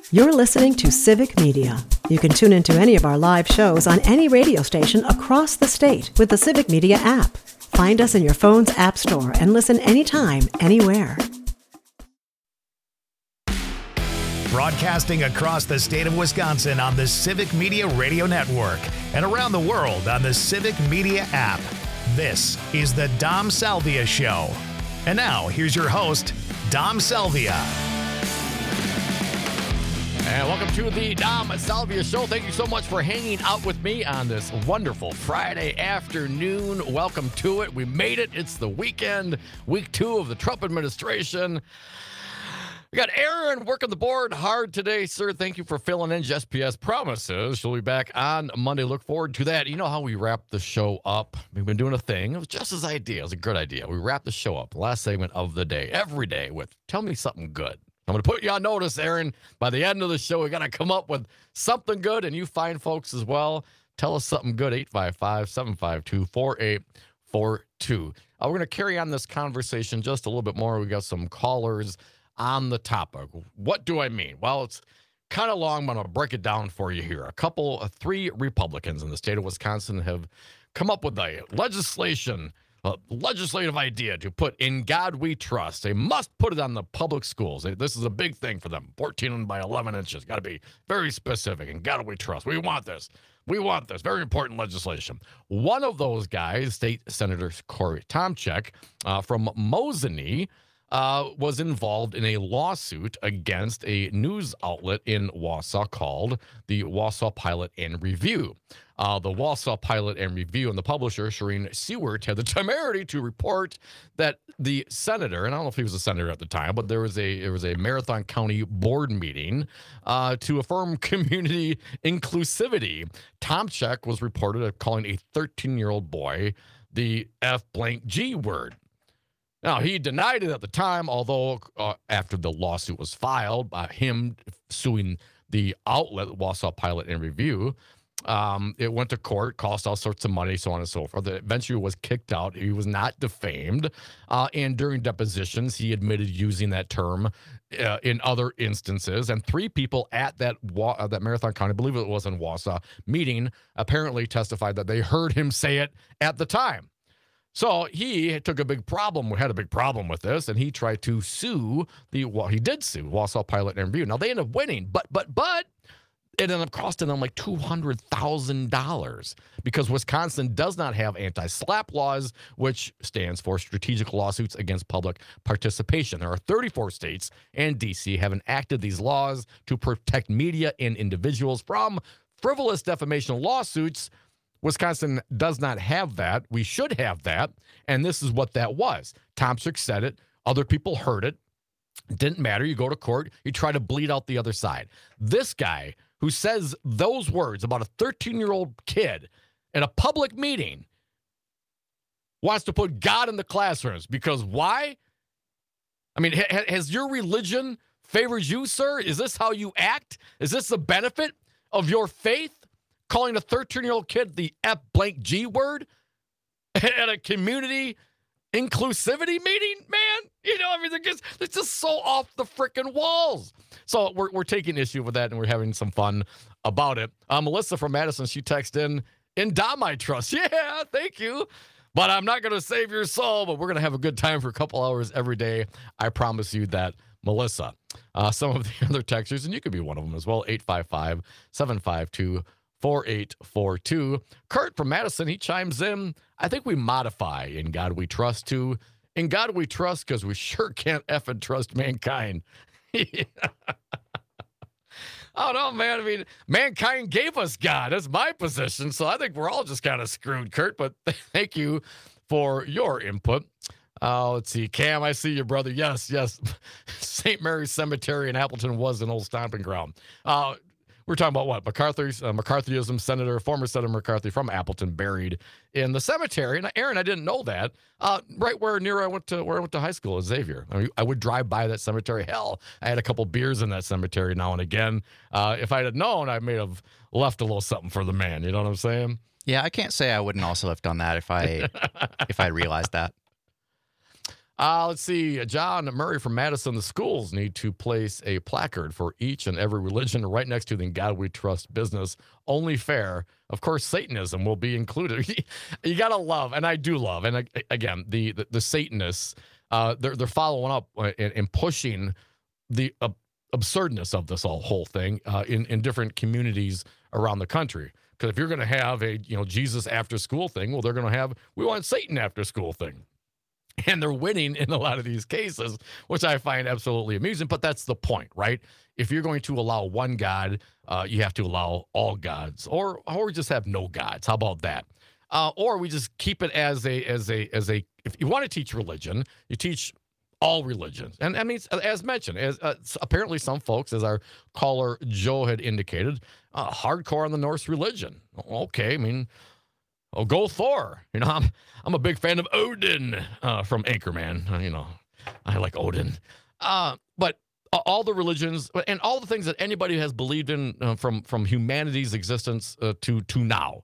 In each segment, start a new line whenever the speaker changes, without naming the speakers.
You're listening to Civic Media. You can tune into any of our live shows on any radio station across the state with the Civic Media app. Find us in your phone's app store and listen anytime, anywhere.
Broadcasting across the state of Wisconsin on the Civic Media Radio Network and around the world on the Civic Media app. This is the Dom Salvia Show. And now, here's your host, Dom Salvia.
And welcome to the Dom Salvia Show. Thank you so much for hanging out with me on this wonderful Friday afternoon. Welcome to it. We made it. It's the weekend, week 2 of the Trump administration. We got Aaron working the board hard today, sir. Thank you for filling in. SPS promises she'll be back on Monday. Look forward to that. You know how we wrap the show up? We've been doing a thing. It was just his idea. It was a good idea. We wrap the show up, last segment of the day, every day with tell me something good. I'm going to put you on notice, Aaron. By the end of the show, we got to come up with something good, and you fine folks as well. Tell us something good, 855-752-4842. We're going to carry on this conversation just a little bit more. We got some callers on the topic. What do I mean? Well, it's kind of long, but I'm going to break it down for you here. Three Republicans in the state of Wisconsin have come up with a legislative idea to put In God We Trust. They must put it on the public schools. This is a big thing for them. 14 by 11 inches. Got to be very specific. In God We Trust. We want this. We want this. Very important legislation. One of those guys, State Senator Corey Tomczyk from Mosinee, was involved in a lawsuit against a news outlet in Wausau called the Wausau Pilot and Review. The Wausau Pilot and Review and the publisher, Shireen Seward, had the temerity to report that the senator, and I don't know if he was a senator at the time, but there was a Marathon County board meeting to affirm community inclusivity. Tomczyk was reported of calling a 13-year-old boy the F-G word. Now, he denied it at the time, although after the lawsuit was filed by him suing the outlet, Wausau Pilot and Review, it went to court, cost all sorts of money, so on and so forth. Eventually was kicked out. He was not defamed. And during depositions, he admitted using that term in other instances. And 3 people at that Marathon County, I believe it was in Wausau, meeting apparently testified that they heard him say it at the time. So he had a big problem with this, and he tried to sue he did sue Wausau Pilot and Review. Now they ended up winning, but it ended up costing them like $200,000 because Wisconsin does not have anti-SLAPP laws, which stands for Strategic Lawsuits Against Public Participation. There are 34 states and D.C. have enacted these laws to protect media and individuals from frivolous defamation lawsuits. Wisconsin does not have that. We should have that. And this is what that was. Tomczyk said it. Other people heard it. It didn't matter. You go to court. You try to bleed out the other side. This guy who says those words about a 13-year-old kid in a public meeting wants to put God in the classrooms. Because why? I mean, has your religion favored you, sir? Is this how you act? Is this the benefit of your faith? Calling a 13-year-old kid the F-G word at a community inclusivity meeting, man. You know, I mean, it's just so off the frickin' walls. So we're taking issue with that, and we're having some fun about it. Melissa from Madison, she texted in Dom I Trust. Yeah, thank you. But I'm not going to save your soul, but we're going to have a good time for a couple hours every day. I promise you that, Melissa. Some of the other texters, and you could be one of them as well, 855-752-4842. Kurt from Madison, he chimes in. I think we modify In God We Trust to In God We Trust because we sure can't effing trust mankind. Oh, no, man. I mean, mankind gave us God. That's my position. So I think we're all just kind of screwed, Kurt. But thank you for your input. Let's see. Cam, I see you, brother. Yes. St. Mary's Cemetery in Appleton was an old stomping ground. We're talking about what? McCarthyism, former Senator McCarthy from Appleton, buried in the cemetery. And Aaron, I didn't know that. Right where I went to high school at Xavier. I mean, I would drive by that cemetery. Hell, I had a couple beers in that cemetery now and again. If I had known, I may have left a little something for the man. You know what I'm saying?
Yeah, I can't say I wouldn't also have done that if I realized that.
Let's see. John Murray from Madison. The schools need to place a placard for each and every religion right next to the "In God We Trust" business. Only fair. Of course, Satanism will be included. You got to love, and I do love, and again, the Satanists, they're following up and pushing the absurdness of this whole thing in different communities around the country. Because if you're going to have a Jesus after school thing, well, they're going to have we want Satan after school thing. And they're winning in a lot of these cases, which I find absolutely amusing. But that's the point, right? If you're going to allow one God, you have to allow all gods, or just have no gods. How about that? Or we just keep it as a. If you want to teach religion, you teach all religions. And I mean, as mentioned, as apparently some folks, as our caller Joe had indicated, hardcore on the Norse religion. Okay, I mean. Oh, go Thor. I'm a big fan of Odin from Anchorman. I like Odin. But all the religions and all the things that anybody has believed in from humanity's existence to now,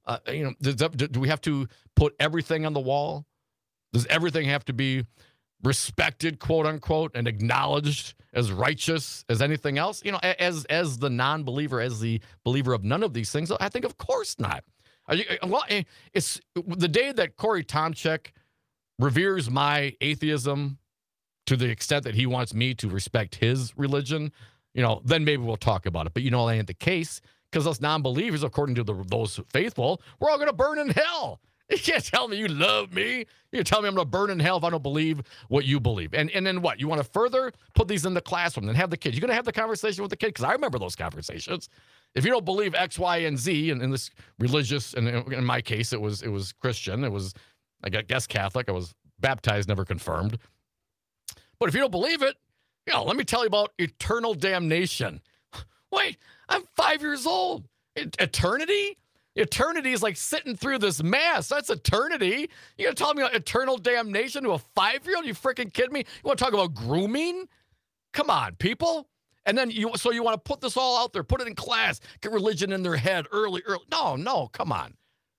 do we have to put everything on the wall? Does everything have to be respected, quote unquote, and acknowledged as righteous as anything else? As the non-believer, as the believer of none of these things, I think of course not. Well, it's the day that Corey Tomczyk reveres my atheism to the extent that he wants me to respect his religion, then maybe we'll talk about it. But that ain't the case, because us non-believers, according to those faithful, we're all going to burn in hell. You can't tell me you love me. You tell me I'm going to burn in hell if I don't believe what you believe. And then what? You want to further put these in the classroom and have the kids. You're going to have the conversation with the kid, because I remember those conversations. If you don't believe X, Y, and Z, and in this religious, and in my case, it was Christian. It was, I guess, Catholic. I was baptized, never confirmed. But if you don't believe it, let me tell you about eternal damnation. Wait, I'm 5 years old. Eternity? Eternity is like sitting through this mass. That's eternity. You gonna tell me about eternal damnation to a 5-year-old? You freaking kidding me? You want to talk about grooming? Come on, people. And then you want to put this all out there, put it in class, get religion in their head early. No, come on.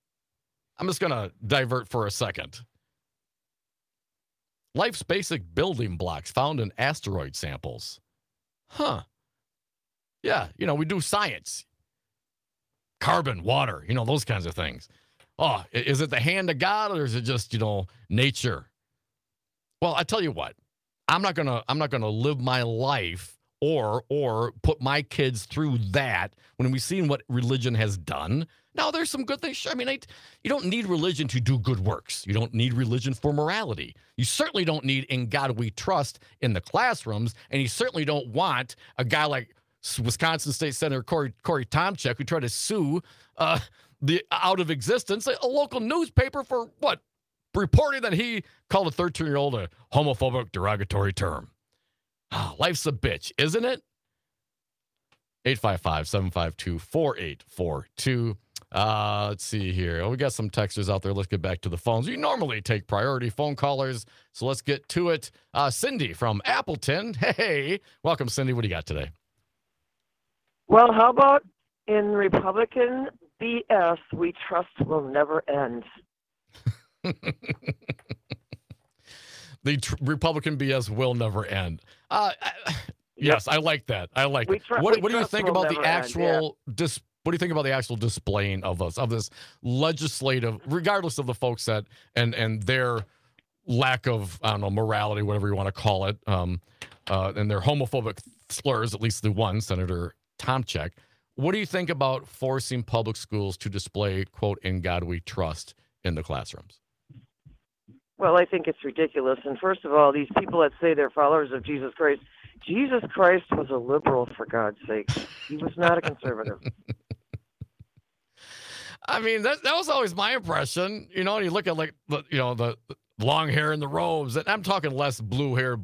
I'm just going to divert for a second. Life's basic building blocks found in asteroid samples. Huh. Yeah, we do science. Carbon, water, those kinds of things. Oh, is it the hand of God, or is it just, nature? Well, I tell you what. I'm not gonna live my life or put my kids through that when we've seen what religion has done. Now, there's some good things. I mean, you don't need religion to do good works. You don't need religion for morality. You certainly don't need "In God We Trust" in the classrooms, and you certainly don't want a guy like Wisconsin State Senator Corey Tomczyk, who tried to sue the out of existence a local newspaper for what? Reporting that he called a 13-year-old a homophobic, derogatory term. Oh, life's a bitch, isn't it? 855-752-4842. Let's see here. We got some texters out there. Let's get back to the phones. We normally take priority phone callers, so let's get to it. Cindy from Appleton. Hey, welcome, Cindy. What do you got today?
Well, how about in Republican BS, we trust will never end?
The Republican BS will never end. Yes, I like that. I like it. What do you think about the actual what do you think about the actual displaying of this legislative, regardless of the folks that and their lack of, I don't know, morality, whatever you want to call it, and their homophobic slurs, at least the one, Senator Tomczyk. What do you think about forcing public schools to display, quote, "In God We Trust" in the classrooms?
Well, I think it's ridiculous. And first of all, these people that say they're followers of Jesus Christ was a liberal, for God's sake. He was not a conservative.
I mean, that was always my impression. And you look at the long hair and the robes, and I'm talking less blue-haired,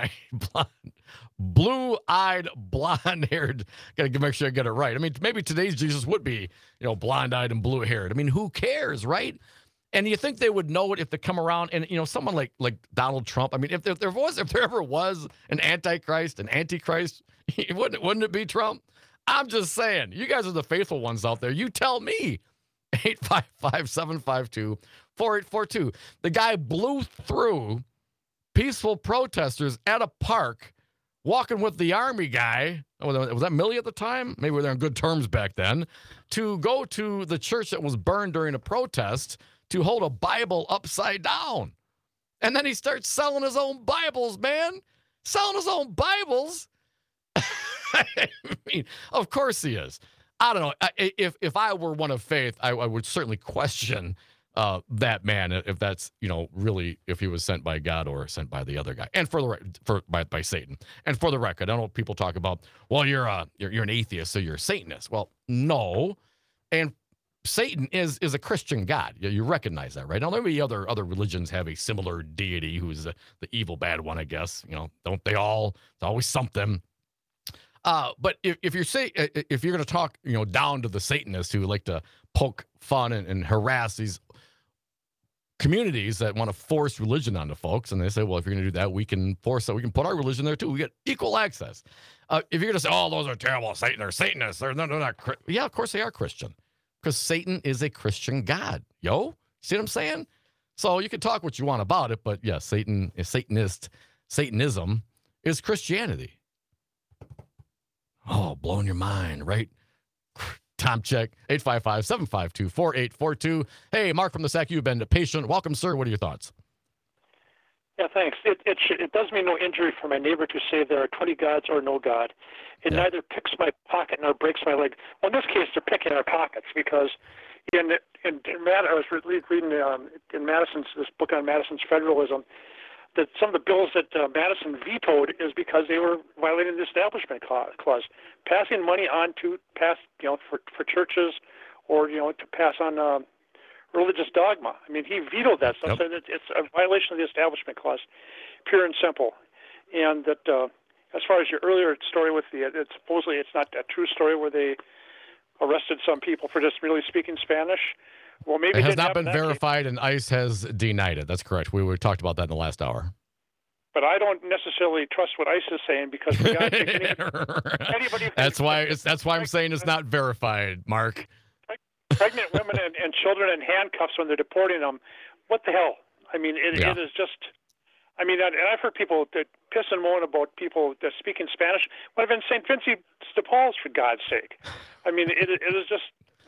blue-eyed, blonde-haired. Got to make sure I get it right. I mean, maybe today's Jesus would be, blonde-eyed and blue-haired. I mean, who cares, right? And you think they would know it if they come around and, someone like Donald Trump. I mean, if there ever was an antichrist, wouldn't it be Trump? I'm just saying, you guys are the faithful ones out there. You tell me. 855-752-4842. The guy blew through peaceful protesters at a park walking with the army guy. Was that Milley at the time? Maybe we were on good terms back then. To go to the church that was burned during a protest to hold a Bible upside down. And then he starts selling his own Bibles, man. Selling his own Bibles. I mean, of course he is. I don't know. If I were one of faith, I would certainly question that man, if that's, really, if he was sent by God or sent by the other guy, and by Satan. And for the record, I know people talk about, well, you're an atheist, so you're a Satanist. Well, no. And Satan is a Christian god. You recognize that, right? Now, maybe other religions have a similar deity who's the evil bad one, I guess. Don't they all? It's always something. But if you're going to talk, down to the Satanists who like to poke fun and harass these communities that want to force religion onto folks, and they say, well, if you're going to do that, we can force it. We can put our religion there too. We get equal access. If you're going to say, oh, those are terrible, they're Satanists. They're not. Yeah, of course they are Christian, because Satan is a Christian god. See what I'm saying? So you can talk what you want about it, but yeah, Satanism is Christianity. Oh, blowing your mind, right? Tom check, 855-752-4842. Hey, Mark from the SAC, you've been patient. Welcome, sir. What are your thoughts?
Yeah, thanks. It does me no injury for my neighbor to say there are 20 gods or no God. It neither picks my pocket nor breaks my leg. Well, in this case, they're picking our pockets because I was reading in this book on Madison's federalism, that some of the bills that Madison vetoed is because they were violating the Establishment Clause, passing money on to for churches or to pass on religious dogma. I mean, he vetoed that stuff, and it's a violation of the Establishment Clause, pure and simple. And that as far as your earlier story with supposedly it's not a true story where they arrested some people for just really speaking Spanish. Well, maybe
it has not been verified, and ICE has denied it. That's correct. We talked about that in the last hour.
But I don't necessarily trust what ICE is saying because for God's sake, anybody.
That's why I'm saying it's not verified, Mark.
Pregnant women and children in handcuffs when they're deporting them. What the hell? I mean, it is just. I mean, and I've heard people that piss and moan about people that speak in Spanish. What have been St. Vincent de Paul's, for God's sake? I mean, it is just.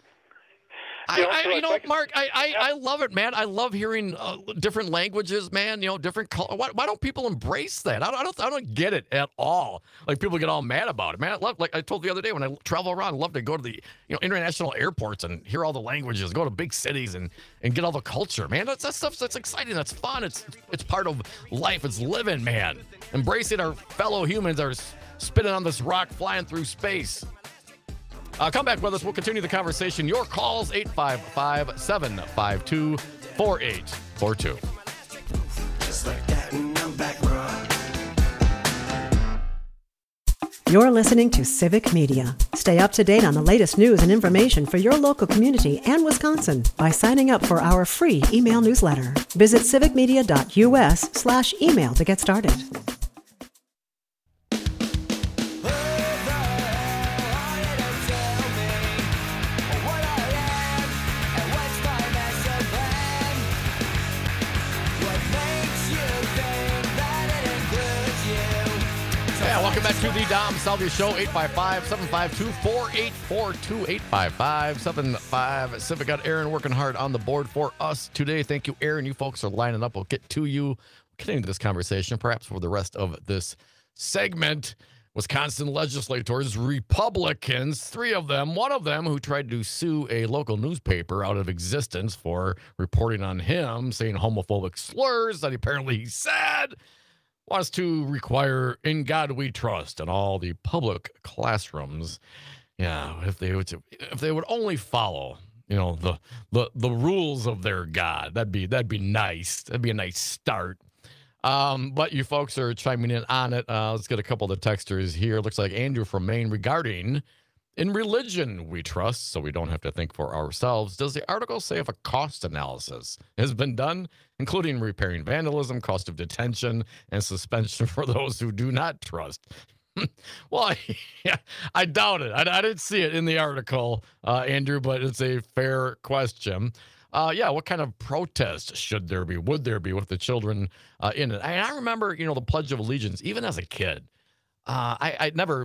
Mark, I love it, man. I love hearing different languages, man. Different color. Why don't people embrace that? I don't get it at all. Like, people get all mad about it, man. I love, like I told the other day, when I travel around, I love to go to the international airports and hear all the languages, go to big cities and get all the culture, man. That stuff that's exciting. That's fun. It's part of life. It's living, man. Embracing our fellow humans are spinning on this rock, flying through space. Come back with us. We'll continue the conversation. Your calls, 855-752-4842.
You're listening to Civic Media. Stay up to date on the latest news and information for your local community and Wisconsin by signing up for our free email newsletter. Visit civicmedia.us/email to get started.
Welcome back to the Dom Salvia Show, 855-752-4842, 855-75 Got Aaron working hard on the board for us today. Thank you, Aaron. You folks are lining up. We'll get to you. Continuing this conversation, perhaps for the rest of this segment. Wisconsin legislators, Republicans, three of them, one of them who tried to sue a local newspaper out of existence for reporting on him, saying homophobic slurs that apparently he said, wants to require "In God We Trust" in all the public classrooms. Yeah, if they would only follow, the rules of their God, that'd be nice. That'd be a nice start. But you folks are chiming in on it. Let's get a couple of the texters here. Looks like Andrew from Maine regarding "In religion we trust, so we don't have to think for ourselves. Does the article say if a cost analysis has been done, including repairing vandalism, cost of detention, and suspension for those who do not trust?" Well, I doubt it. I didn't see it in the article, Andrew, but it's a fair question. What kind of protest should there be? Would there be with the children in it? I remember, the Pledge of Allegiance, even as a kid. I never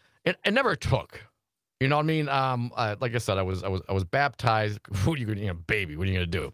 took. You know what I mean? Like I said, I was baptized. What are you gonna, baby? What are you gonna do?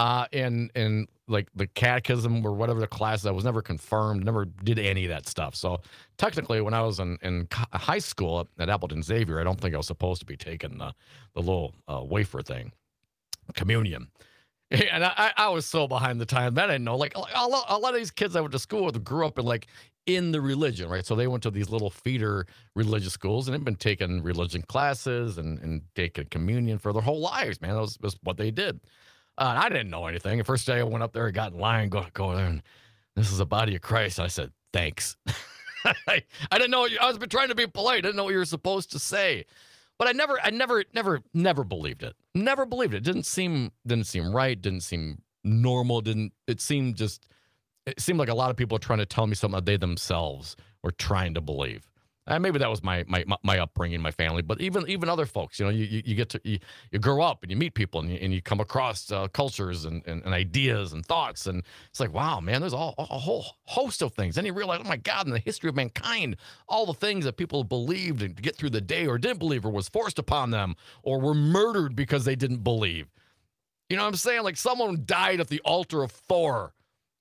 In like the catechism or whatever the class, I was never confirmed. Never did any of that stuff. So technically, when I was in high school at Appleton Xavier, I don't think I was supposed to be taking the little wafer thing, communion. And I was so behind the time that I didn't know. Like a lot of these kids I went to school with grew up in the religion, right? So they went to these little feeder religious schools and had been taking religion classes and taking communion for their whole lives, man. That was what they did. And I didn't know anything. The first day I went up there, I got in line, go there, and this is the body of Christ. I said, thanks. I didn't know. I was trying to be polite. I didn't know what you were supposed to say. But I never believed it. Never believed it. Didn't seem right. Didn't seem normal. It seemed like a lot of people are trying to tell me something that they themselves were trying to believe. And maybe that was my upbringing, my family. But even other folks, you get to you grow up and you meet people and you come across cultures and ideas and thoughts, and it's like, wow, man, there's a whole host of things. Then you realize, oh my God, in the history of mankind, all the things that people believed and to get through the day or didn't believe or was forced upon them or were murdered because they didn't believe. You know what I'm saying? Like someone died at the altar of Thor,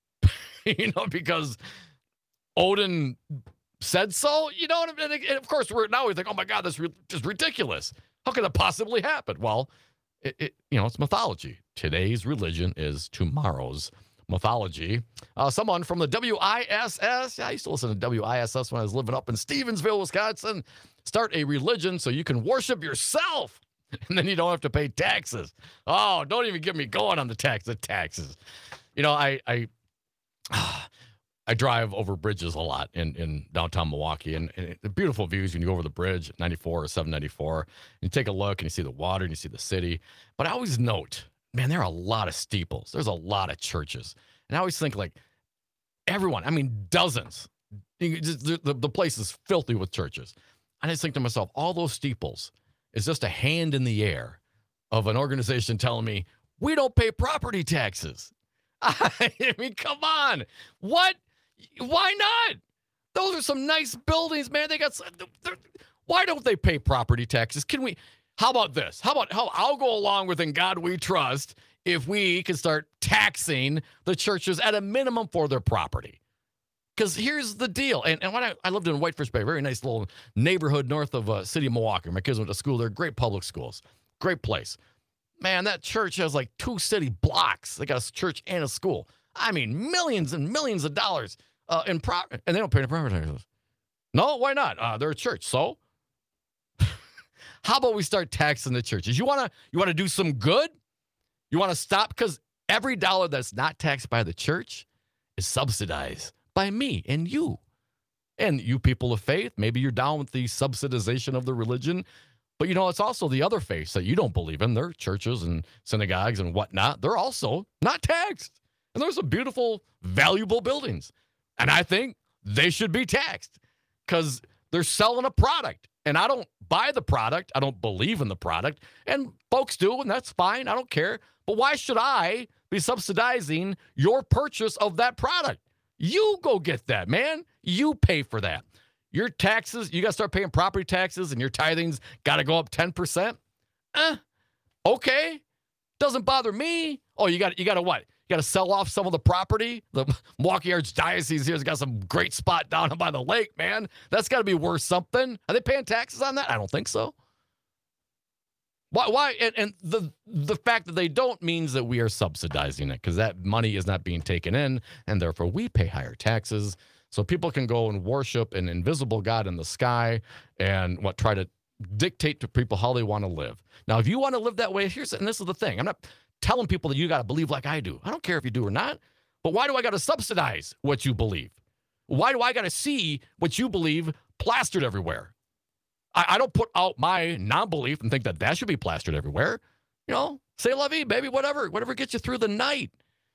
because Odin said so, and of course now we think, oh my God, that's just ridiculous. How could that possibly happen? Well, it's mythology. Today's religion is tomorrow's mythology. Someone from the WISS, I used to listen to WISS when I was living up in Stevensville, Wisconsin. Start a religion so you can worship yourself, and then you don't have to pay taxes. Oh, don't even get me going on the taxes. I drive over bridges a lot in downtown Milwaukee, and the beautiful views when you go over the bridge, 94 or 794, and you take a look and you see the water and you see the city. But I always note, man, there are a lot of steeples. There's a lot of churches. And I always think everyone, dozens. The place is filthy with churches. And I just think to myself, all those steeples is just a hand in the air of an organization telling me, we don't pay property taxes. I mean, come on. What? Why not? Those are some nice buildings, man. Why don't they pay property taxes? How about this? How I'll go along with In God We Trust if we can start taxing the churches at a minimum for their property. Because here's the deal. And when I lived in Whitefish Bay, very nice little neighborhood north of city of Milwaukee. My kids went to school there. Great public schools. Great place. Man, that church has 2 city blocks. They got a church and a school. I mean, millions and millions of dollars and they don't pay the property taxes. No, why not? They're a church. So, how about we start taxing the churches? You want to do some good? You want to stop? Because every dollar that's not taxed by the church is subsidized by me and you. And you people of faith, maybe you're down with the subsidization of the religion. But, it's also the other faiths that you don't believe in. Their churches and synagogues and whatnot. They're also not taxed. And there's some beautiful, valuable buildings. And I think they should be taxed because they're selling a product. And I don't buy the product. I don't believe in the product. And folks do, and that's fine. I don't care. But why should I be subsidizing your purchase of that product? You go get that, man. You pay for that. Your taxes, you got to start paying property taxes, and your tithing's got to go up 10%. Okay. Doesn't bother me. Oh, you got to what? You got to sell off some of the property. The Milwaukee Archdiocese here's got some great spot down by the lake, man. That's got to be worth something. Are they paying taxes on that? I don't think so. Why? And the fact that they don't means that we are subsidizing it because that money is not being taken in, and therefore we pay higher taxes. So people can go and worship an invisible God in the sky and try to dictate to people how they want to live. Now, if you want to live that way, and this is the thing. I'm not telling people that you got to believe like I do. I don't care if you do or not. But why do I got to subsidize what you believe? Why do I got to see what you believe plastered everywhere? I don't put out my non-belief and think that should be plastered everywhere. Say la vie, baby, whatever gets you through the night.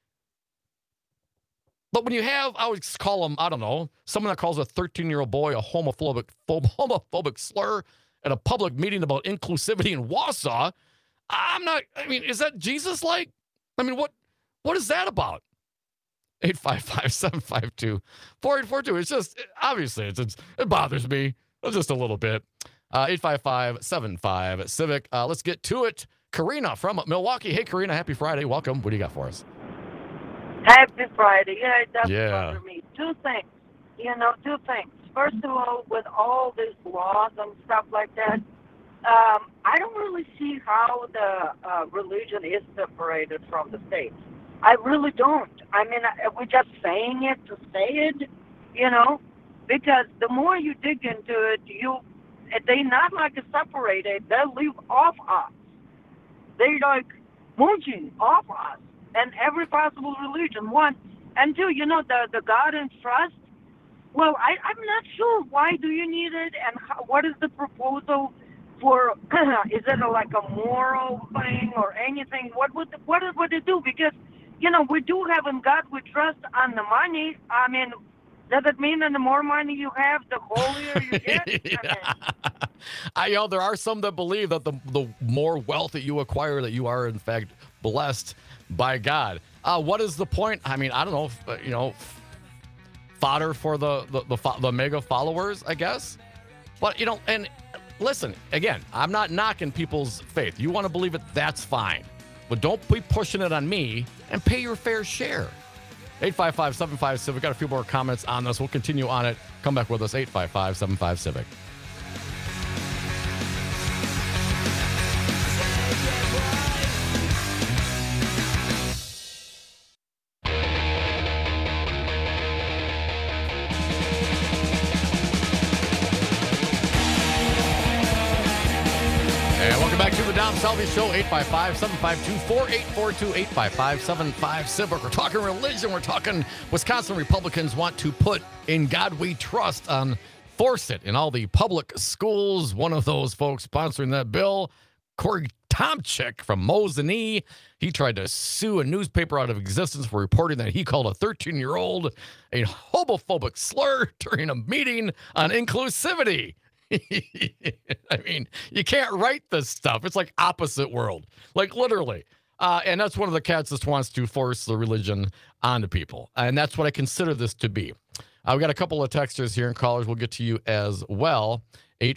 But when you have, I would call them, I don't know, someone that calls a 13-year-old boy a homophobic slur at a public meeting about inclusivity in Wausau, I'm not, I mean, is that Jesus-like? I mean, what is that about? 855-752-4842. It's just, obviously, it bothers me just a little bit. 855-75-CIVIC. Let's get to it. Karina from Milwaukee. Hey, Karina, happy Friday. Welcome. What do you got for us?
Happy Friday. Yeah, it doesn't
Yeah.
bother me. Two things. Two things. First of all, with all these laws and stuff like that, I don't really see how the religion is separated from the state. I really don't. I mean, we're just saying it to say it, because the more you dig into it, they not like separated. They live off us. They like munching off us and every possible religion. One and two, the God and trust. Well, I'm not sure why do you need it and what is the proposal for? Is it like a moral thing or anything? What would it do? Because we do have in God we trust on the money. I mean, does it mean that the more money you have, the holier you get?
Yeah. There are some that believe that the more wealth that you acquire, that you are in fact blessed by God. What is the point? I mean, I don't know. Fodder for the mega followers, I guess. But and listen again. I'm not knocking people's faith. You want to believe it, that's fine. But don't be pushing it on me and pay your fair share. 855-75-CIVIC. Got a few more comments on this. We'll continue on it. Come back with us. 855-75-CIVIC. Dom Salvi Show, 855-752-4842, 855-75-CIVIC. We're talking religion. We're talking Wisconsin Republicans want to put In God We Trust force it in all the public schools. One of those folks sponsoring that bill, Corey Tomczyk from Mosinee. He tried to sue a newspaper out of existence for reporting that he called a 13-year-old a homophobic slur during a meeting on inclusivity. I mean, you can't write this stuff. It's like opposite world, like literally. And that's one of the cats that wants to force the religion onto people. And that's what I consider this to be. We got a couple of texters here and callers. We'll get to you as well.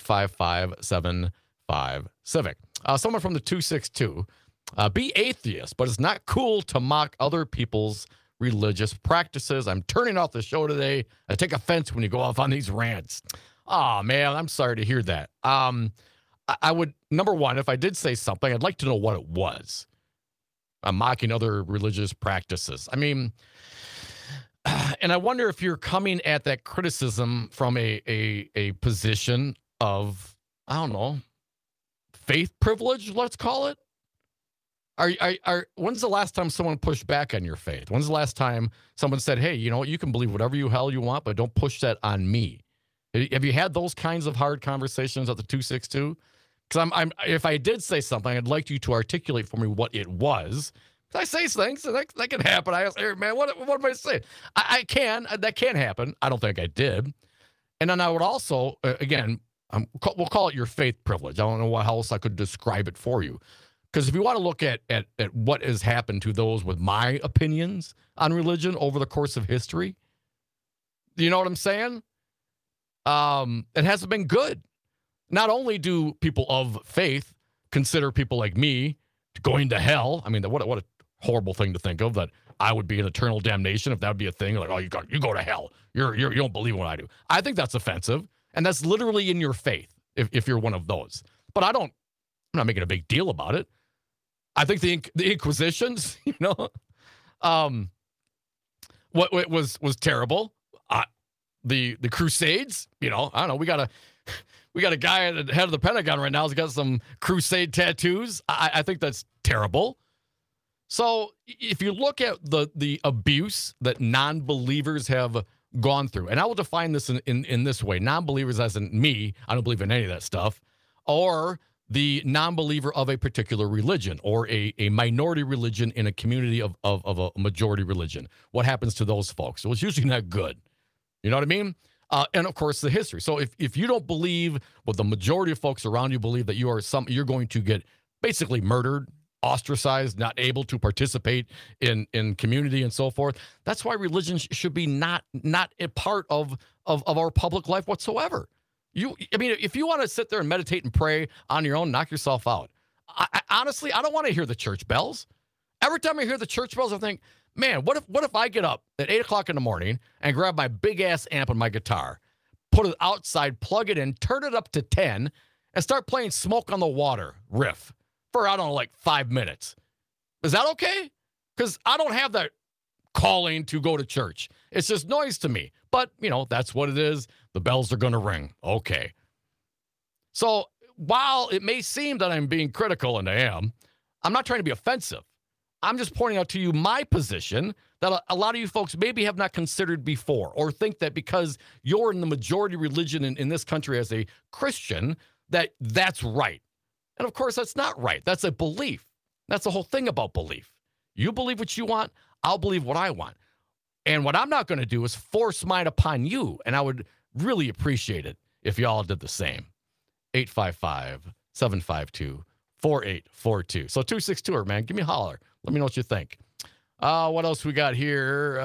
855-75-CIVIC. Someone from the 262. Be atheist, but it's not cool to mock other people's religious practices. I'm turning off the show today. I take offense when you go off on these rants. Oh, man, I'm sorry to hear that. I would, number one, if I did say something, I'd like to know what it was. I'm mocking other religious practices. I mean, and I wonder if you're coming at that criticism from a position of, I don't know, faith privilege, let's call it. When's the last time someone pushed back on your faith? When's the last time someone said, hey, you know what, you can believe whatever you hell you want, but don't push that on me? Have you had those kinds of hard conversations at the 262? Because if I did say something, I'd like you to articulate for me what it was. I say things that can happen. I ask, hey, man, what am I saying? That can happen. I don't think I did. And then I would also, again, we'll call it your faith privilege. I don't know how else I could describe it for you. Because if you want to look at what has happened to those with my opinions on religion over the course of history, you know what I'm saying? It hasn't been good. Not only do people of faith consider people like me going to hell. I mean, what a horrible thing to think of, that I would be in eternal damnation if that would be a thing. Like, oh, you go to hell. You don't believe what I do. I think that's offensive, and that's literally in your faith if you're one of those. But I'm not making a big deal about it. I think the Inquisitions, what was terrible. The Crusades, I don't know. We got a guy at the head of the Pentagon right now who's got some crusade tattoos. I think that's terrible. So if you look at the abuse that non-believers have gone through, and I will define this in this way: non-believers as in me, I don't believe in any of that stuff, or the non-believer of a particular religion or a minority religion in a community of a majority religion. What happens to those folks? So it's usually not good. You know what I mean? And of course, the history. So if you don't believe what the majority of folks around you believe, that you're going to get basically murdered, ostracized, not able to participate in community and so forth. That's why religion should be not a part of our public life whatsoever. If you want to sit there and meditate and pray on your own, knock yourself out. Honestly, I don't want to hear the church bells. Every time I hear the church bells, I think, man, what if I get up at 8 o'clock in the morning and grab my big ass amp and my guitar, put it outside, plug it in, turn it up to 10, and start playing Smoke on the Water riff for, I don't know, like 5 minutes. Is that okay? Because I don't have that calling to go to church. It's just noise to me. But, that's what it is. The bells are going to ring. Okay. So while it may seem that I'm being critical, and I am, I'm not trying to be offensive. I'm just pointing out to you my position that a lot of you folks maybe have not considered before, or think that because you're in the majority religion in this country as a Christian, that's right. And of course, that's not right. That's a belief. That's the whole thing about belief. You believe what you want, I'll believe what I want. And what I'm not going to do is force mine upon you. And I would really appreciate it if y'all did the same. 855-752-4842. So 262, man, give me a holler. Let me know what you think. What else we got here?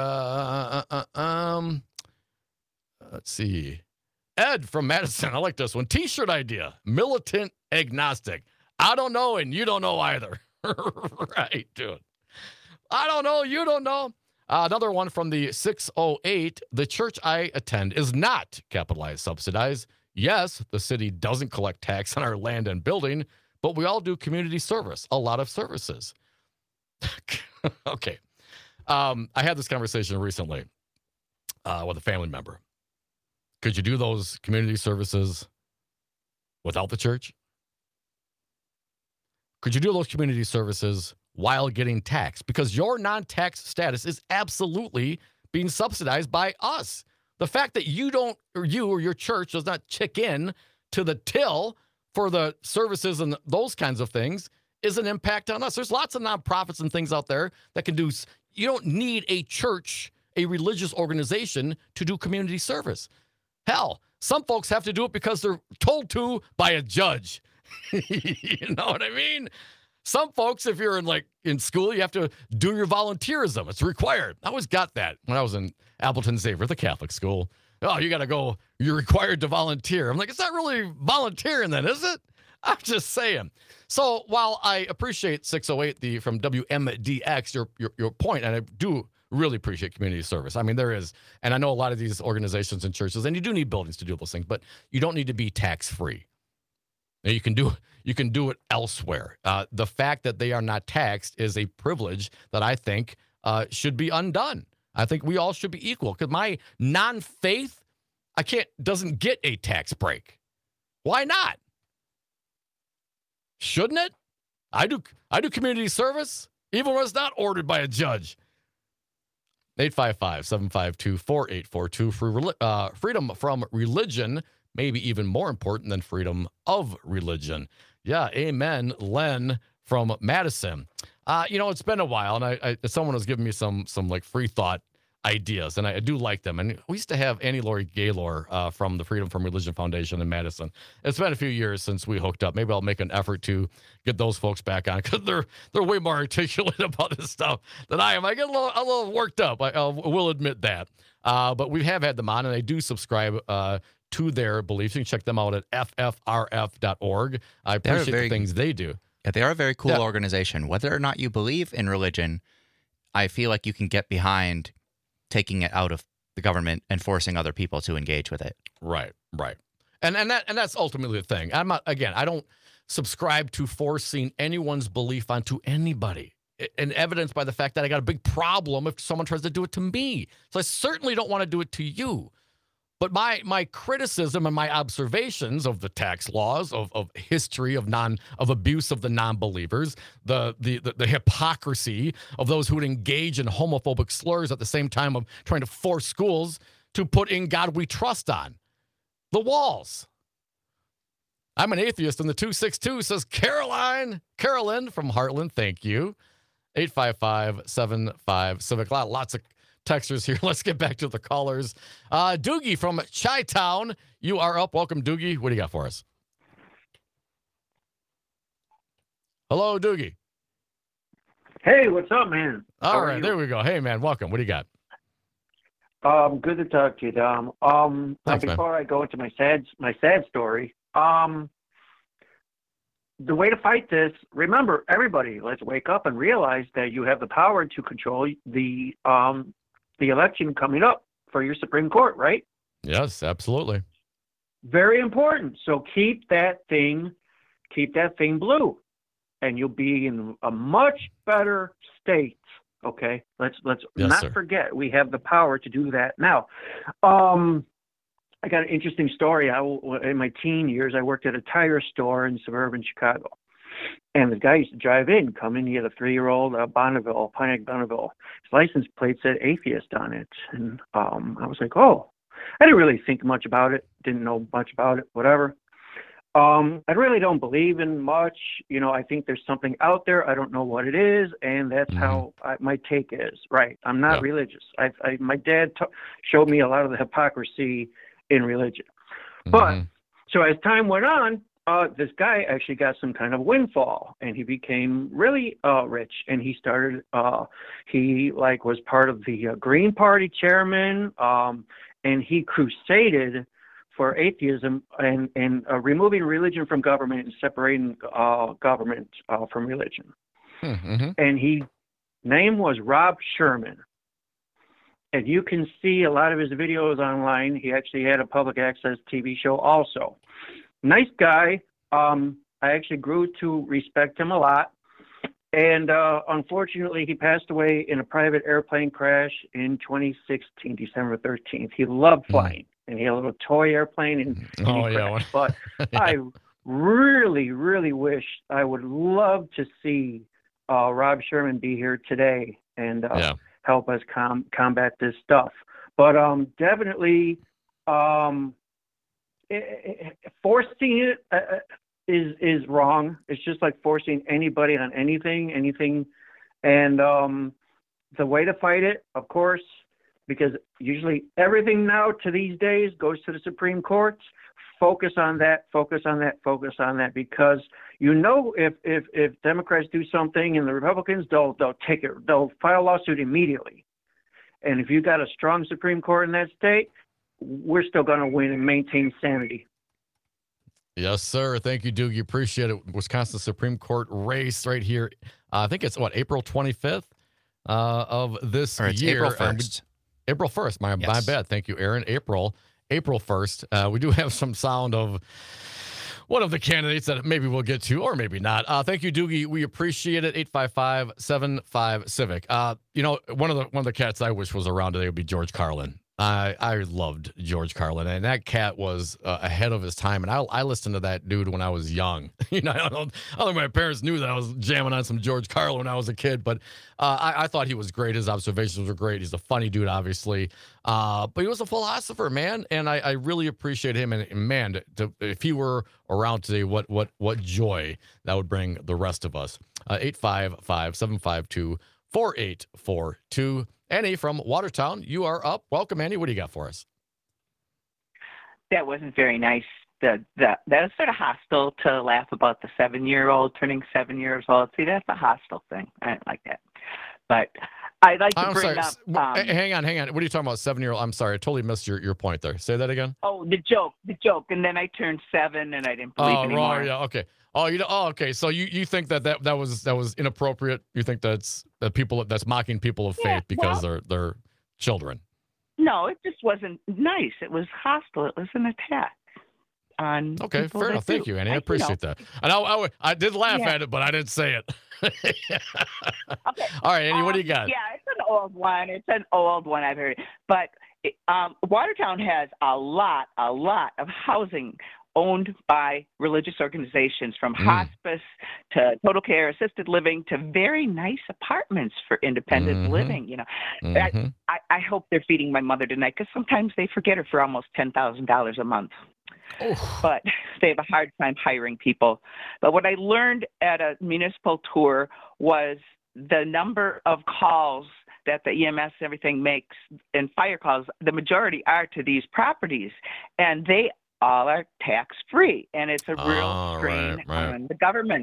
Let's see. Ed from Madison. I like this one. T-shirt idea. Militant agnostic. I don't know, and you don't know either. Right, dude. I don't know. You don't know. Another one from the 608. The church I attend is not capitalized subsidized. Yes, the city doesn't collect tax on our land and building, but we all do community service, a lot of services. Okay. I had this conversation recently with a family member. Could you do those community services without the church? Could you do those community services while getting taxed? Because your non-tax status is absolutely being subsidized by us. The fact that you or your church does not check in to the till for the services and those kinds of things is an impact on us. There's lots of nonprofits and things out there that can do. You don't need a church, a religious organization to do community service. Hell, some folks have to do it because they're told to by a judge. You know what I mean? Some folks, if you're in school, you have to do your volunteerism. It's required. I always got that when I was in Appleton Xavier, the Catholic school. Oh, you got to go. You're required to volunteer. I'm like, it's not really volunteering then, is it? I'm just saying. So while I appreciate 608 from WMDX, your point, and I do really appreciate community service. I mean, there is, and I know a lot of these organizations and churches, and you do need buildings to do those things, but you don't need to be tax-free. You can do it elsewhere. The fact that they are not taxed is a privilege that I think should be undone. I think we all should be equal. Because my non-faith, doesn't get a tax break. Why not? Shouldn't it? I do community service, even when it's not ordered by a judge. 855-752-4842 freedom from religion. Maybe even more important than freedom of religion. Yeah, amen, Len from Madison. It's been a while, and someone was giving me some free thought ideas, and I do like them. And we used to have Annie Laurie Gaylor from the Freedom from Religion Foundation in Madison. It's been a few years since we hooked up. Maybe I'll make an effort to get those folks back on because they're way more articulate about this stuff than I am. I get a little worked up. I will admit that. But we have had them on, and I do subscribe to their beliefs. You can check them out at ffrf.org. I appreciate the things they do.
Yeah, they are a very cool organization. Whether or not you believe in religion, I feel like you can get behind taking it out of the government and forcing other people to engage with it.
Right. And that's ultimately the thing. I don't subscribe to forcing anyone's belief onto anybody. And evidenced by the fact that I got a big problem if someone tries to do it to me. So I certainly don't want to do it to you. But my criticism and my observations of the tax laws, of history of abuse of the non-believers, the hypocrisy of those who would engage in homophobic slurs at the same time of trying to force schools to put In God We Trust on the walls. I'm an atheist, and the 262 says Carolyn from Heartland. Thank you. 855-75-CIVIC. Lots of texters here. Let's get back to the callers. Doogie from Chi-Town, you are up. Welcome, Doogie. What do you got for us? Hello, Doogie.
Hey, what's up, man?
All right, there we go. Hey, man, welcome. What do you got?
Good to talk to you, Dom.
Thanks,
before I go into my sad story, the way to fight this, remember, everybody, let's wake up and realize that you have the power to control the election coming up for your Supreme Court, right?
Yes, absolutely.
Very important. So keep that thing blue, and you'll be in a much better state. Okay, let's not forget we have the power to do that now. I got an interesting story. In my teen years, I worked at a tire store in suburban Chicago, and the guy used to drive in, come in. He had a 3-year-old Bonneville, Pontiac Bonneville. His license plate said atheist on it, and I was like, oh, I didn't really think much about it. Didn't know much about it. Whatever. I really don't believe in much. I think there's something out there. I don't know what it is, and that's how my take is. Right. I'm not religious. My dad showed me a lot of the hypocrisy in religion. But so as time went on, this guy actually got some kind of windfall, and he became really rich. And he started. He was part of the Green Party chairman, and he crusaded for atheism and removing religion from government and separating government from religion. And his name was Rob Sherman. And you can see a lot of his videos online. He actually had a public access TV show also. Nice guy. I actually grew to respect him a lot. And unfortunately, he passed away in a private airplane crash in 2016, December 13th. He loved flying. And he had a little toy airplane, and he crashed. But I really, really wish, I would love to see Rob Sherman be here today and help us combat this stuff. But definitely forcing it is wrong. It's just like forcing anybody on anything. And the way to fight it, of course, because usually everything now to these days goes to the Supreme Court. Focus on that, because if Democrats do something and the Republicans, they'll take it, they'll file a lawsuit immediately. And if you got a strong Supreme Court in that state, we're still going to win and maintain sanity.
Yes, sir. Thank you, Doogie. Appreciate it. Wisconsin Supreme Court race right here. I think it's April 25th of this year.
April 1st.
April 1st. My bad. Thank you, Aaron. April 1st. We do have some sound of one of the candidates that maybe we'll get to, or maybe not. Thank you, Doogie. We appreciate it. 855-75-CIVIC. One of the cats I wish was around today would be George Carlin. I loved George Carlin, and that cat was ahead of his time. And I listened to that dude when I was young. I don't think my parents knew that I was jamming on some George Carlin when I was a kid, but I thought he was great. His observations were great. He's a funny dude, obviously, but he was a philosopher, man. And I really appreciate him. And man, if he were around today, what joy that would bring the rest of us. 855-752-4842. Annie from Watertown, you are up. Welcome, Annie. What do you got for us?
That wasn't very nice. That was sort of hostile to laugh about the 7-year-old turning 7 years old. See, that's a hostile thing. I don't like that. But I'd like to bring up...
hang on. What are you talking about, 7-year-old? I'm sorry. I totally missed your point there. Say that again.
Oh, the joke. And then I turned 7 and I didn't believe anymore.
Right, yeah, okay. Okay. So you think that was inappropriate? You think that's mocking people of faith because they're children?
No, it just wasn't nice. It was hostile. It was an attack on.
Okay, fair enough. Thank you, Annie. I appreciate that. And I did laugh at it, but I didn't say it. Okay. All right, Annie, what do you got?
Yeah, it's an old one. I've heard. But Watertown has a lot of housing owned by religious organizations, from hospice to total care, assisted living, to very nice apartments for independent living. I hope they're feeding my mother tonight, because sometimes they forget her for almost $10,000 a month. But they have a hard time hiring people. But what I learned at a municipal tour was the number of calls that the EMS and everything makes, and fire calls, the majority are to these properties, and they all are tax-free, and it's a real strain on the government.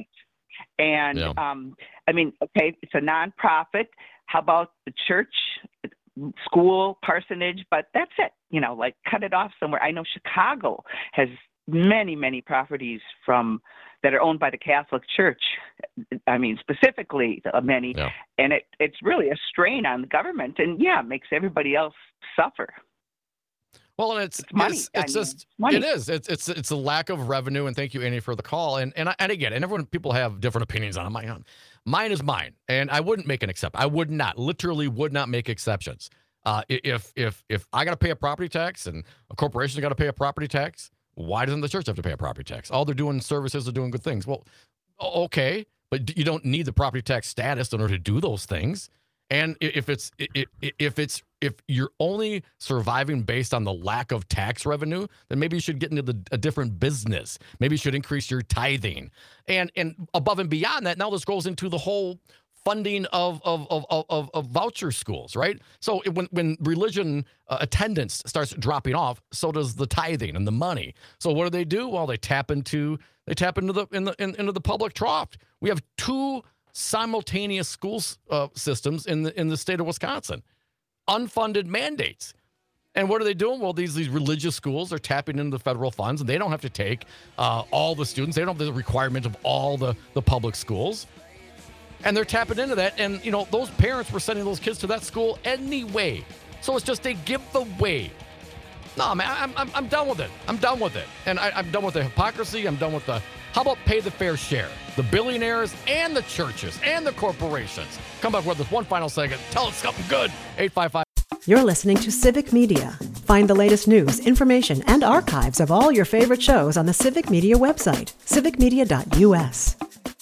And I mean, okay, it's a nonprofit. How about the church, school, parsonage? But that's it. You know, like cut it off somewhere. I know Chicago has many, many properties that are owned by the Catholic Church. I mean, specifically many, and it's really a strain on the government, and makes everybody else suffer.
Well, and it's money. It's just money. It is. It's a lack of revenue. And thank you, Annie, for the call. And again, and people have different opinions on it. Mine is mine, and I wouldn't make an exception. I would not, literally, would not make exceptions. If I got to pay a property tax and a corporation's got to pay a property tax, why doesn't the church have to pay a property tax? All they're doing services are doing good things. Well, okay, but you don't need the property tax status in order to do those things. And if you're only surviving based on the lack of tax revenue, then maybe you should get into a different business. Maybe you should increase your tithing. And above and beyond that, now this goes into the whole funding of voucher schools, right? So when religion attendance starts dropping off, so does the tithing and the money. So what do? Well, they tap into the public trough. We have two simultaneous school systems in the state of Wisconsin, unfunded mandates. And what are they doing? Well, these religious schools are tapping into the federal funds, and they don't have to take all the students. They don't have the requirement of all the public schools. And they're tapping into that. And, those parents were sending those kids to that school anyway. So it's just a giveaway. No, man, I'm done with it. I'm done with it. And I'm done with the hypocrisy. I'm done with how about pay the fair share? The billionaires and the churches and the corporations. Come back with us one final second. Tell us something good. 855.
You're listening to Civic Media. Find the latest news, information, and archives of all your favorite shows on the Civic Media website, civicmedia.us.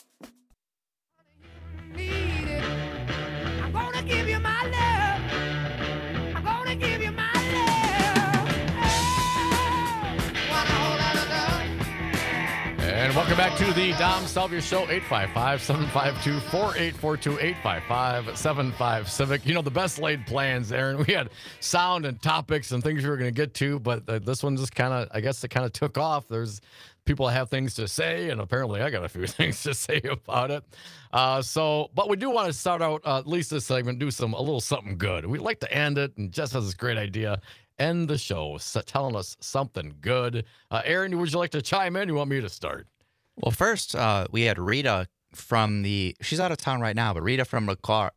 And welcome back to the Dom Salvia Show, 855-752-4842, 855-75-CIVIC. The best laid plans, Aaron. We had sound and topics and things we were going to get to, but this one just it kind of took off. There's people have things to say, and apparently I got a few things to say about it. But we do want to start out, at least this segment, do a little something good. We'd like to end it, and Jess has this great idea. End the show telling us something good. Aaron, would you like to chime in? You want me to start?
Well, first, we had Rita she's out of town right now, but Rita from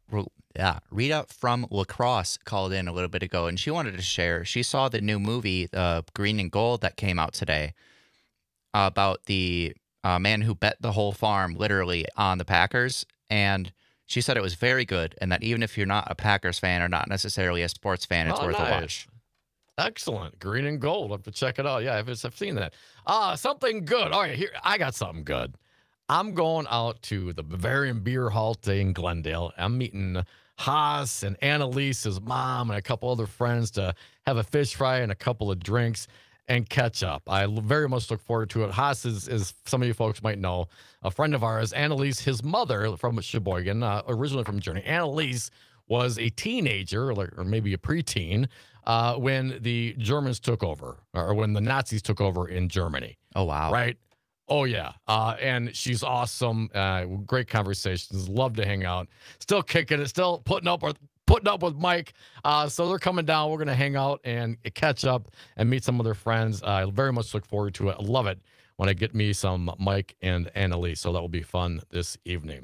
La Crosse called in a little bit ago, and she wanted to share. She saw the new movie, Green and Gold, that came out today about the man who bet the whole farm literally on the Packers, and she said it was very good, and that even if you're not a Packers fan or not necessarily a sports fan, it's worth a watch.
Excellent. Green and Gold. I have to check it out. Yeah, I've seen that. Something good. All right, here, I got something good. I'm going out to the Bavarian Beer Hall today in Glendale. I'm meeting Haas and Annalise, his mom, and a couple other friends to have a fish fry and a couple of drinks and catch up. I very much look forward to it. Haas is some of you folks might know, a friend of ours. Annalise, his mother from Sheboygan, originally from Journey. Annalise was a teenager, or maybe a preteen, when the Germans took over, or when the Nazis took over in Germany.
Oh, wow.
Right? Oh, yeah. And she's awesome. Great conversations. Love to hang out. Still kicking it. Still putting up with Mike. So they're coming down. We're going to hang out and catch up and meet some of their friends. I very much look forward to it. I love it when I get me some Mike and Annalise. So that will be fun this evening.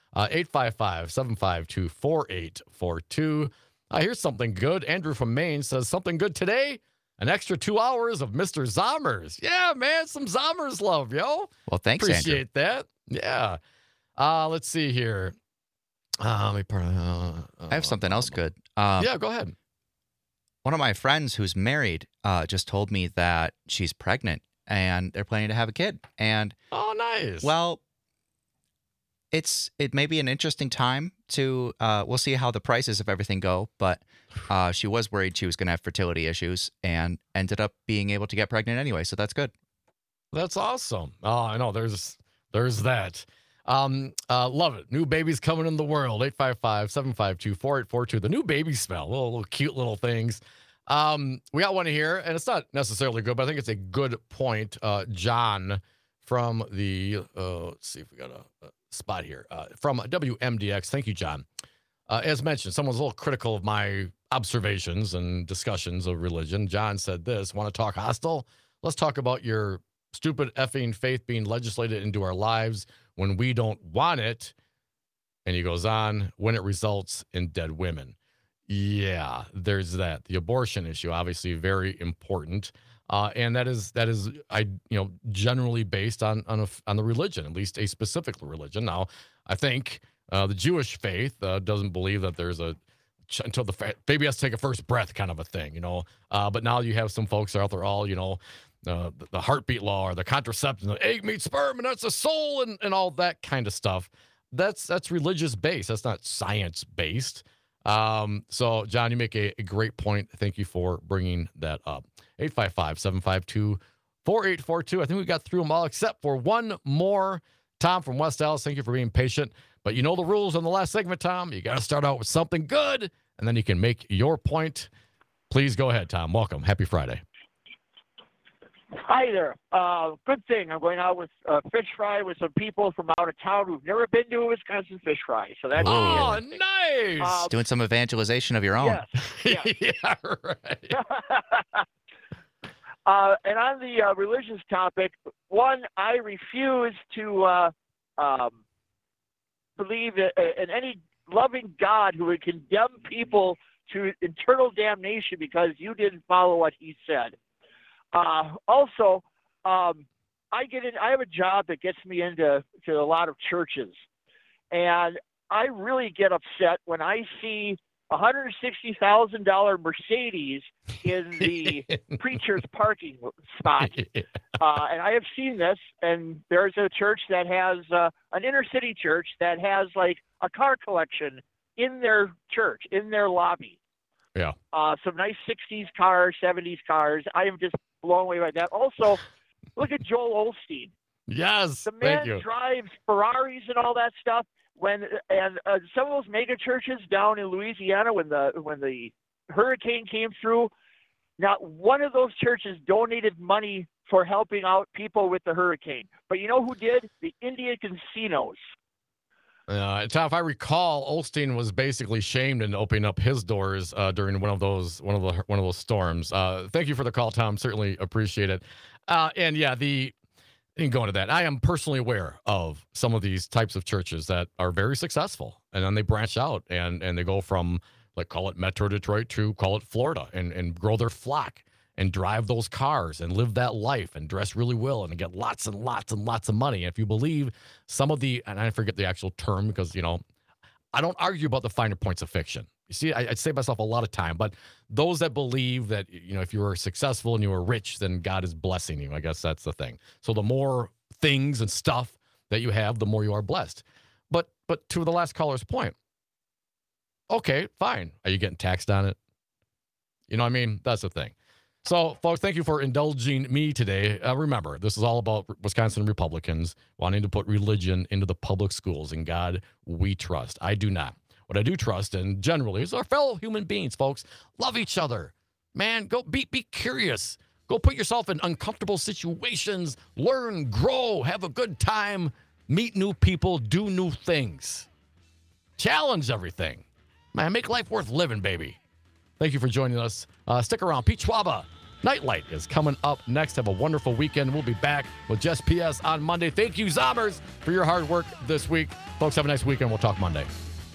855-752-4842. Here's something good. Andrew from Maine says, something good today? An extra 2 hours of Mr. Zommers. Yeah, man, some Zommers love, yo.
Well, thanks,
Appreciate
Andrew.
that. Yeah. Let's see here. I
have something else good.
Yeah, go ahead.
One of my friends who's married just told me that she's pregnant and they're planning to have a kid. And
oh, nice.
Well, it may be an interesting time to we'll see how the prices of everything go, but she was worried she was going to have fertility issues and ended up being able to get pregnant anyway, so that's good.
That's awesome. Oh, I know there's that. Love it. New babies coming in the world. 855-752-4842. The new baby smell. Little cute little things. We got one here, and it's not necessarily good, but I think it's a good point. John from the, let's see if we got a spot here, from WMDX. Thank you, John. As mentioned, someone's a little critical of my observations and discussions of religion. John said this, want to talk hostile? Let's talk about your stupid effing faith being legislated into our lives when we don't want it. And he goes on, when it results in dead women. Yeah, there's that. The abortion issue, obviously very important. And that is generally based on the religion, at least a specific religion. Now, I think the Jewish faith doesn't believe that there's until the baby has to take a first breath kind of a thing, But now you have some folks out there all, the heartbeat law or the contraception, the egg meets sperm, and that's a soul and all that kind of stuff. That's religious based. That's not science based. So, John, you make a great point. Thank you for bringing that up. 855-752-4842. I think we got through them all except for one more. Tom from West Dallas, thank you for being patient. But you know the rules on the last segment, Tom. You got to start out with something good, and then you can make your point. Please go ahead, Tom. Welcome. Happy Friday.
Hi there. Good thing. I'm going out with fish fry with some people from out of town who've never been to a Wisconsin fish fry. So that's
nice.
Doing some evangelization of your own.
Yes.
Yeah, right.
And on the religious topic, one, I refuse to believe in any loving God who would condemn people to eternal damnation because you didn't follow what he said. Also, I have a job that gets me into a lot of churches, and I really get upset when I see $160,000 Mercedes in the preacher's parking spot. And I have seen this, and there's a church that has an inner city church that has like a car collection in their church, in their lobby.
Yeah.
Some nice 60s cars, 70s cars. I am just blown away by that. Also, look at Joel Osteen.
Yes.
The man drives Ferraris and all that stuff. Some of those mega churches down in Louisiana, when the hurricane came through, not one of those churches donated money for helping out people with the hurricane. But you know who did? The Indian casinos.
Tom, if I recall, Osteen was basically shamed into opening up his doors during one of those storms. Thank you for the call, Tom. Certainly appreciate it. And yeah, you can go into that. I am personally aware of some of these types of churches that are very successful, and then they branch out and they go from, like, call it Metro Detroit to call it Florida and grow their flock and drive those cars and live that life and dress really well and get lots and lots and lots of money. If you believe some of and I forget the actual term because, I don't argue about the finer points of fiction. You see, I save myself a lot of time, but those that believe that, if you are successful and you are rich, then God is blessing you. I guess that's the thing. So the more things and stuff that you have, the more you are blessed. But to the last caller's point, okay, fine. Are you getting taxed on it? You know what I mean? That's the thing. So, folks, thank you for indulging me today. Remember, this is all about Wisconsin Republicans wanting to put religion into the public schools. In God, we trust. I do not. What I do trust, and generally, is our fellow human beings, folks. Love each other. Man, go be curious. Go put yourself in uncomfortable situations. Learn, grow, have a good time. Meet new people. Do new things. Challenge everything. Man, make life worth living, baby. Thank you for joining us. Stick around. Pete Schwaba, Nightlight is coming up next. Have a wonderful weekend. We'll be back with Just PS on Monday. Thank you, Zombers, for your hard work this week. Folks, have a nice weekend. We'll talk Monday.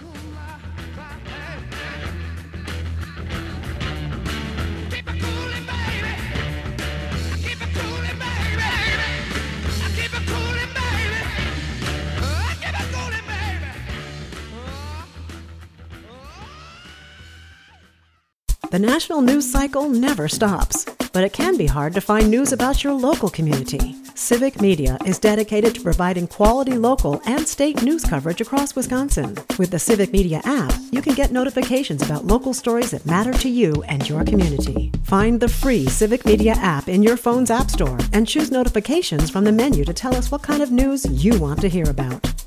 The national news cycle never stops, but it can be hard to find news about your local community. Civic Media is dedicated to providing quality local and state news coverage across Wisconsin. With the Civic Media app, you can get notifications about local stories that matter to you and your community. Find the free Civic Media app in your phone's app store and choose notifications from the menu to tell us what kind of news you want to hear about.